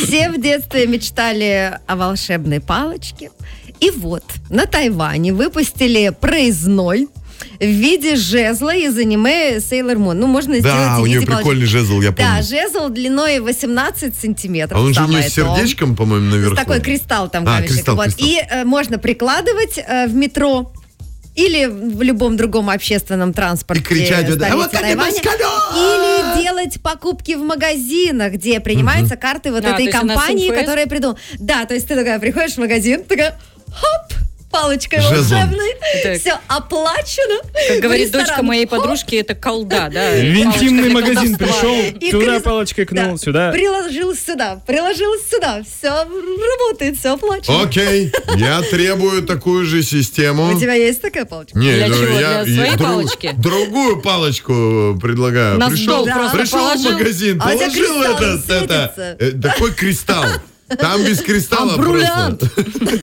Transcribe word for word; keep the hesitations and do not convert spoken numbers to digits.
Все в детстве мечтали о волшебной палочке. И вот, на Тайване выпустили проездной в виде жезла из аниме Sailor Moon. Ну, можно сделать Да, в у виде нее прикольный палочки. жезл, я помню. Да, жезл длиной восемнадцать сантиметров. А он же у нее самое с то. сердечком, по-моему, наверху. Такой кристалл там, А, камешек. кристалл, Вот. кристалл. И э, можно прикладывать э, в метро или в любом другом общественном транспорте. И кричать, столицы «А вот как Тайваня. Или делать покупки в магазинах, где принимаются карты вот А, то этой есть у нас компании, эн эф эс? которая придумала. Да, то есть ты такая приходишь в магазин, такая, хоп, палочкой Жезлом. волшебной, Это- все оплачено. Как В говорит ресторан, дочка моей хоп, подружки, это колда, да. В интимный палочка для магазин колдовства. пришел, и туда крест- палочкой кнул, да, сюда. приложил сюда, приложил сюда, все работает, все оплачено. Окей, я требую такую же систему. У тебя есть такая палочка? Не, Для ну, чего? я, Для своей я друг- палочки? Другую палочку предлагаю. На пришел стол просто пришел в положил. магазин, А у тебя положил кристалл этот, это, светится. э, такой кристалл. Там без кристалла А бриллиант? просто.